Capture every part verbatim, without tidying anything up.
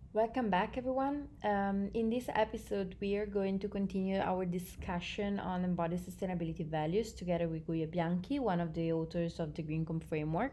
Welcome back, everyone. Um, in this episode, we are going to continue our discussion on embodied sustainability values together with Guia Bianchi, one of the authors of the Greencom Framework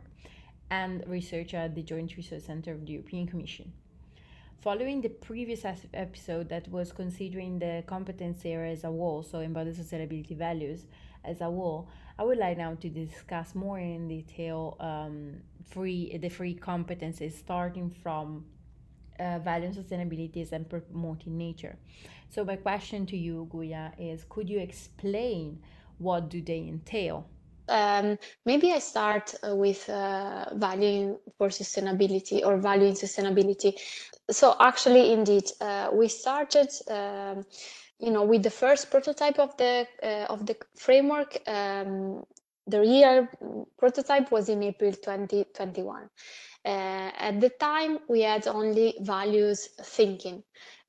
and researcher at the Joint Research Center of the European Commission. Following the previous episode that was considering the competence area as a whole, so embodied sustainability values as a whole, I would like now to discuss more in detail um, free the free competences starting from uh, value and sustainability and promoting nature. So my question to you, Guya, is could you explain what do they entail? Um, maybe I start uh, with uh, valuing for sustainability or valuing sustainability. So actually, indeed, uh, we started, um, you know, with the first prototype of the uh, of the framework. Um, the real prototype was in April twenty twenty-one. Uh, at the time, we had only values thinking.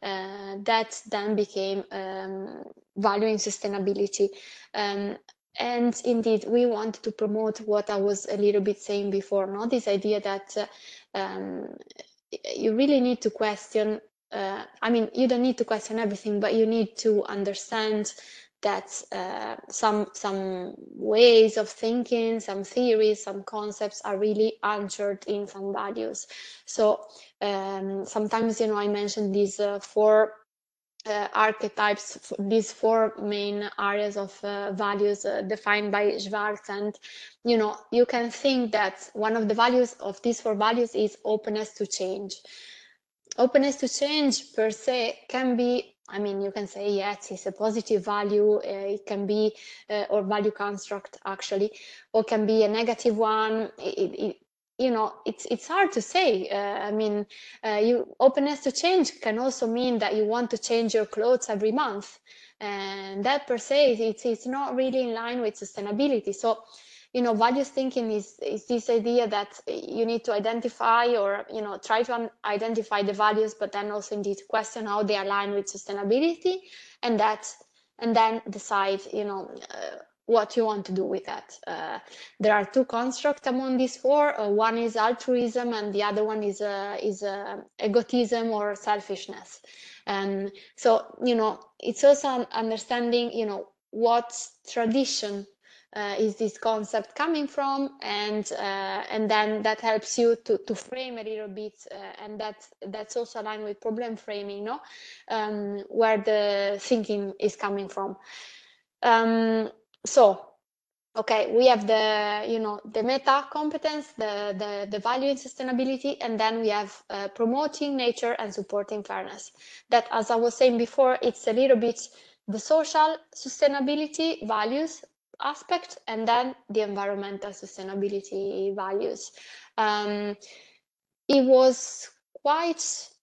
Uh, that then became um, valuing sustainability. Um, and indeed, we want to promote what I was a little bit saying before, not this idea that uh, um, you really need to question. Uh, I mean, you don't need to question everything, but you need to understand that uh, some some ways of thinking, some theories, some concepts are really anchored in some values. So um, sometimes, you know, I mentioned these uh, four uh, archetypes, these four main areas of uh, values uh, defined by Schwartz. And, you know, you can think that one of the values of these four values is openness to change. Openness to change per se can be, I mean, you can say, yes, it's a positive value, uh, it can be, uh, or value construct actually, or can be a negative one. It, it, you know, it's it's hard to say. Uh, I mean, uh, you openness to change can also mean that you want to change your clothes every month, and that per se, it's it's not really in line with sustainability. So, you know, values thinking is is this idea that you need to identify, or, you know, try to identify the values, but then also indeed question how they align with sustainability, and that and then decide, you know, uh, what you want to do with that. Uh, there are two constructs among these four. Uh, one is altruism, and the other one is uh, is uh, egotism or selfishness. And so, you know, it's also understanding, you know, what tradition uh, is this concept coming from, and uh, and then that helps you to, to frame a little bit, uh, and that that's also aligned with problem framing, no, um, where the thinking is coming from. Um, so okay, we have the, you know, the meta competence, the the, the value in sustainability, and then we have uh, promoting nature and supporting fairness. That, as I was saying before, it's a little bit the social sustainability values aspect, and then the environmental sustainability values. Um, it was quite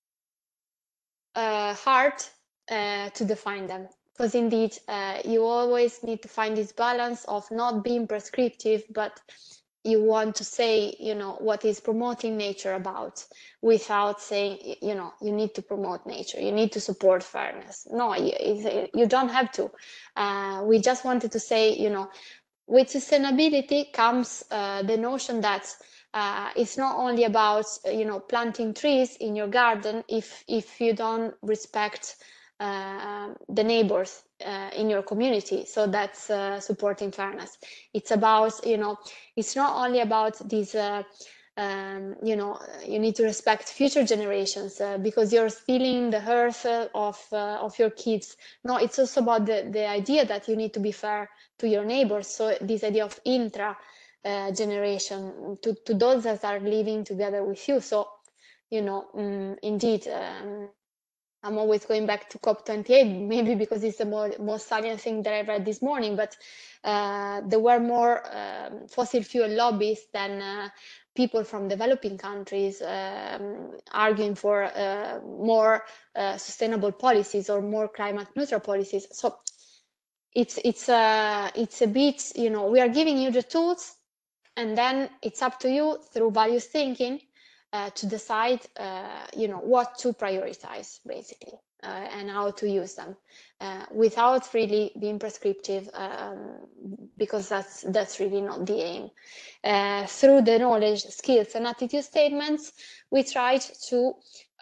uh, hard uh, to define them, because indeed uh, you always need to find this balance of not being prescriptive, but you want to say, you know, what is promoting nature about, without saying, you know, you need to promote nature, you need to support fairness. No, you, you don't have to. Uh, we just wanted to say, you know, with sustainability comes uh, the notion that uh, it's not only about, you know, planting trees in your garden if if you don't respect uh, the neighbors uh, in your community. So that's uh, supporting fairness. It's about, you know, it's not only about these. Uh, um, you know, you need to respect future generations uh, because you're stealing the earth uh, of uh, of your kids. No, it's also about the the idea that you need to be fair to your neighbors. So this idea of intra uh, generation, to, to those that are living together with you. So, you know, um, indeed, um, I'm always going back to COP twenty-eight, maybe because it's the more, most salient thing that I read this morning, but uh, there were more um, fossil fuel lobbyists than uh, people from developing countries um, arguing for uh, more uh, sustainable policies or more climate neutral policies. So it's it's a it's a bit, you know, we are giving you the tools, and then it's up to you through values thinking uh, to decide, uh, you know, what to prioritize basically, uh, and how to use them uh, without really being prescriptive, um, because that's that's really not the aim. Uh, through the knowledge, skills, and attitude statements, we tried to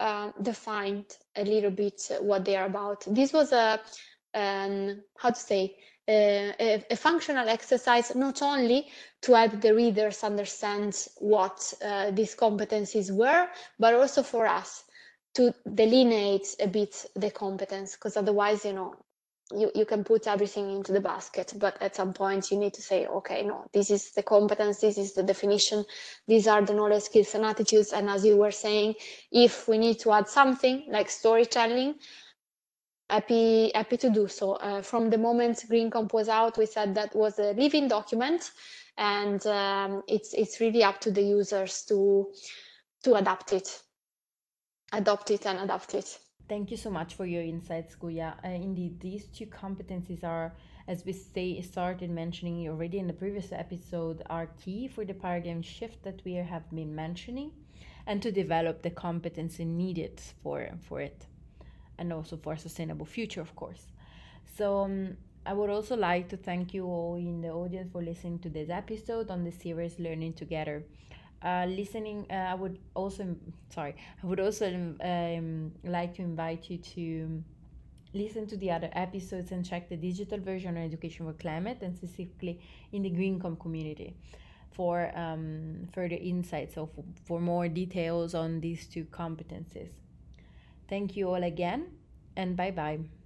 uh, defined a little bit what they are about. This was a, um, how to say, a, a, a functional exercise, not only to help the readers understand what uh, these competencies were, but also for us to delineate a bit the competence, because otherwise, you know, you, you can put everything into the basket, but at some point you need to say, okay, no, this is the competence, this is the definition, these are the knowledge, skills, and attitudes. And as you were saying, if we need to add something like storytelling, happy happy to do so. Uh, from the moment Green Comp was out, we said that was a living document, and um, it's it's really up to the users to to adapt it, adopt it, and adapt it. Thank you so much for your insights, Guya. Uh, indeed, these two competencies are, as we stay, started mentioning already in the previous episode, are key for the paradigm shift that we have been mentioning, and to develop the competency needed for, for it, and also for a sustainable future, of course. So um, I would also like to thank you all in the audience for listening to this episode on the series Learning Together. Uh, listening, uh, I would also, sorry, I would also um, like to invite you to listen to the other episodes and check the digital version of Education for Climate, and specifically in the GreenCom community, for um, further insights, so for, for more details on these two competencies. Thank you all again, and bye bye.